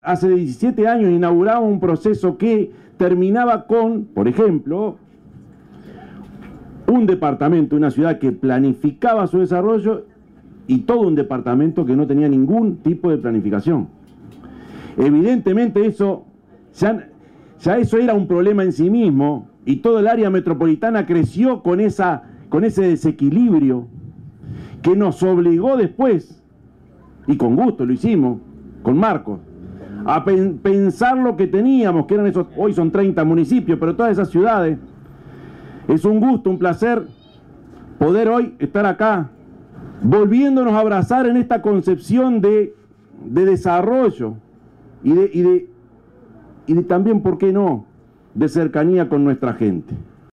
hace 17 años inauguraba un proceso que terminaba con, por ejemplo, un departamento, una ciudad que planificaba su desarrollo y todo un departamento que no tenía ningún tipo de planificación. Evidentemente eso, ya eso era un problema en sí mismo, y todo el área metropolitana creció con ese desequilibrio que nos obligó después, y con gusto lo hicimos, con Marcos, a pensar lo que teníamos, que eran esos, hoy son 30 municipios, pero todas esas ciudades. Es un gusto, un placer poder hoy estar acá, volviéndonos a abrazar en esta concepción de desarrollo y de también, ¿por qué no?, de cercanía con nuestra gente.